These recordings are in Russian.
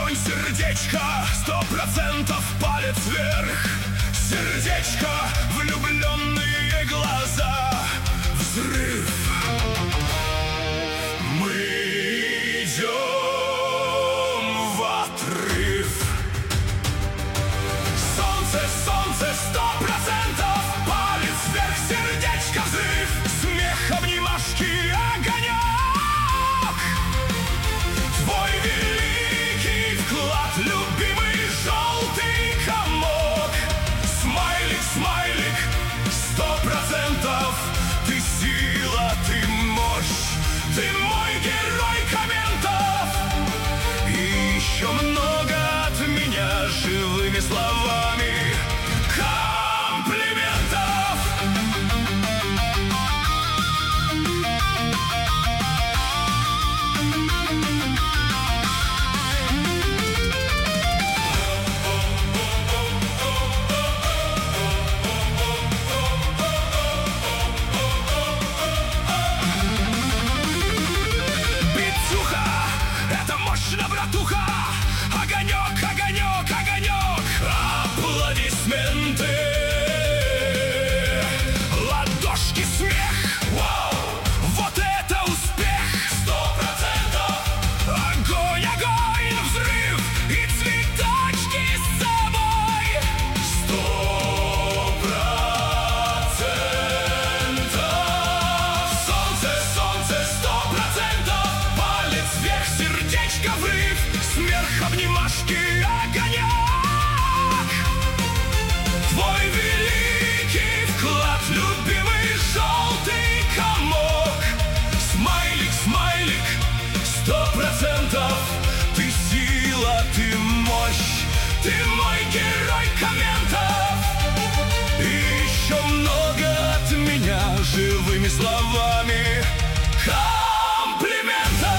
Огонь, сердечко, 100% палец вверх. Сердечко, влюбленные глаза. Взрыв. Мы идем в отрыв. Солнце, солнце, 100%. Палец вверх, сердечко, взрыв. Смех, обнимашки, огонек. Твой великий вклад, любимый желтый комок. Смайлик, смайлик, 100%. Ты сила, ты мощь, ты мой герой комментов. И еще много от меня живыми словами комплиментов. Это мощно, братуха! Огонек, огонек, огонек! Аплодисменты! Ладошки, смех! Вау! Вот это успех! 100%! Огонь, огонь, взрыв! И цветочки с собой! 100%! Солнце, солнце, 100%! Палец вверх, сердечко, врыв. Смех, обнимашки, огонек. Твой великий вклад, любимый желтый комок. Смайлик, смайлик, 100%. Ты сила, ты мощь, ты мой герой комментов. И еще много от меня живыми словами комплиментов.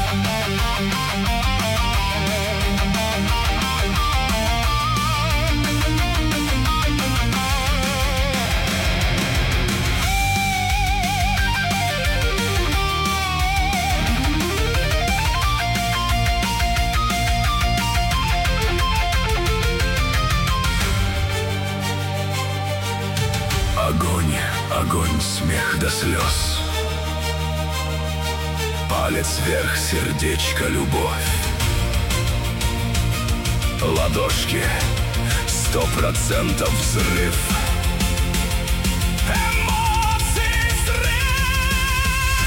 Огонь, огонь, смех до слез. Палец вверх, сердечко, любовь. Ладошки, 100% взрыв. Эмоции, взрыв.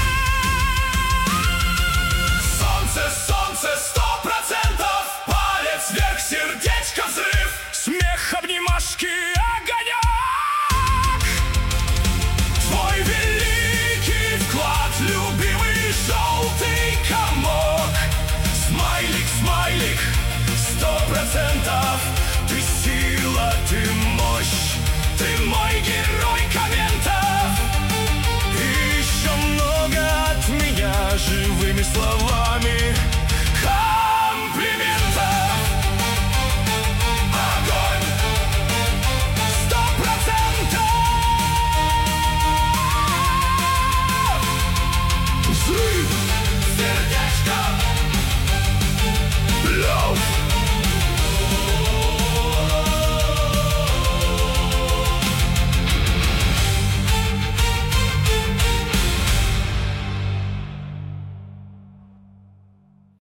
Солнце, солнце, 100%. Палец вверх, сердечко, взрыв. Смех, обнимашки, огонек. Твой великий вклад, любимый желтый комок. Смайлик, смайлик, 100%. Ты сила, ты мощь, ты мой герой комментов. И еще много от меня живыми словами